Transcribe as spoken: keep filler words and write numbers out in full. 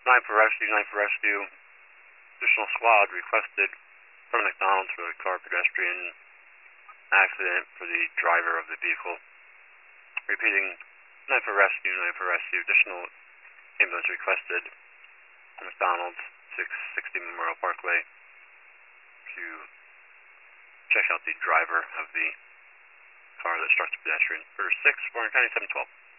nine for rescue, nine for rescue. Additional squad requested from McDonald's for the car pedestrian accident for the driver of the vehicle. Repeating, nine for rescue, nine for rescue. Additional ambulance requested from McDonald's, six sixty Memorial Parkway, to check out the driver of the car that struck the pedestrian. Order six, Warren County seven twelve.